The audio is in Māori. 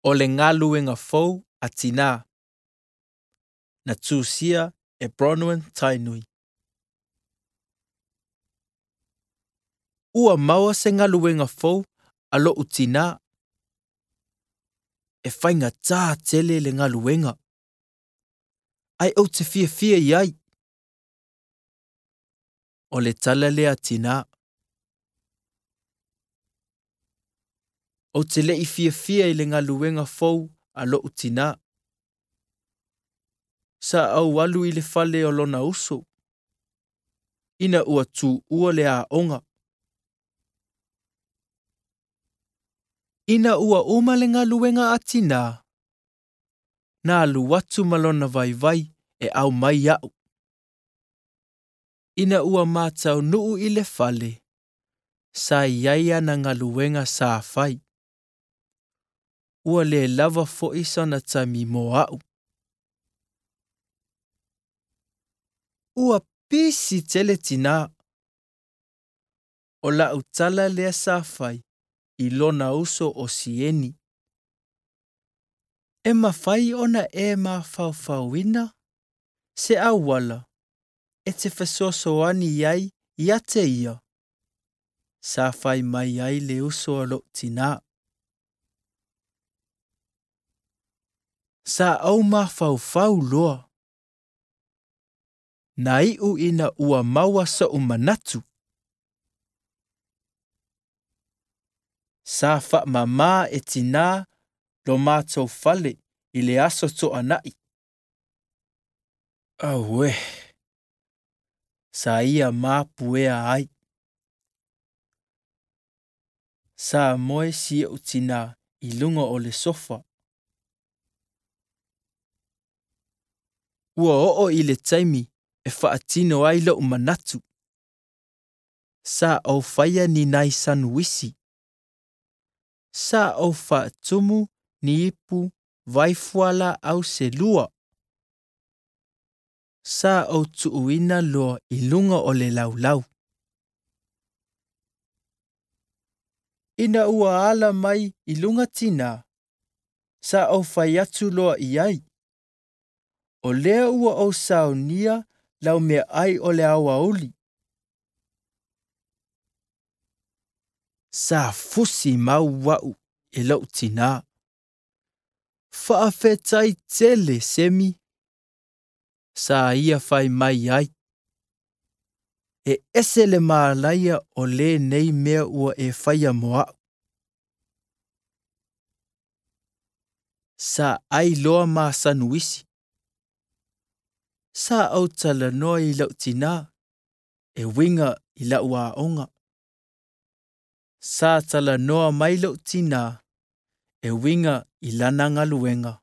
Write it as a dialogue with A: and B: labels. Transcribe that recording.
A: O le ngaluenga fou a tina. Na tūsia e Bronwyn Tainui. Ua maua se ngaluenga fou a lo utina. E whainga tā tele le ngaluenga. Ai au te fia iai. O le tala lea tina. O te lei fia i le ngaluenga fou a lo utina. Sa au walu i le fale o lona uso. Ina ua tū ua le a onga. Ina ua uma le ngaluenga a tina. Na alu watu malona vai e au mai au. Ina ua mātau nuu i le fale. Sa iaia na ngaluenga sa fai. Ua le lava fo isana tami mo au. Ua pisi tele tina. O la utala lea sa fai. I lona uso o sieni. E mawhai ona e mawhauwhauina. Se awala. E te whasosoani iai ia te ia. Sa fai mai ai le uso alo tina. Sa au mawhauwhau loa. Na iu ina ua maua sa umanatu. Sa wha mama e tina lo mātou fale i le aso to anai. Awe. Sa ia māpuea ai. Sa moe si utina i lunga o le sofa. Ua oo i le taimi e whaatino ai lo umanatu. Sa au whaia ni nai sanuisi. Sa au whaatumu ni ipu vaifuala au se lua. Sa au tuuina loa i lunga o le laulau. Ina ua ala mai i lunga tina. Sa au whaiatu loa i ai. O lea ua au saunia lau mea ai o le awa uli. Sa fusi mau wau e lau tina. Whaafetai tele semi. Sa ia whai mai ai. E ese le maalaia o le nei mea ua e whaia moa. Sa ai loa maa sanuisi. Sa au tala noa i lau tina. E winga i lau a onga. Sa tala noa mai lau tina. E winga i lana ngaluenga.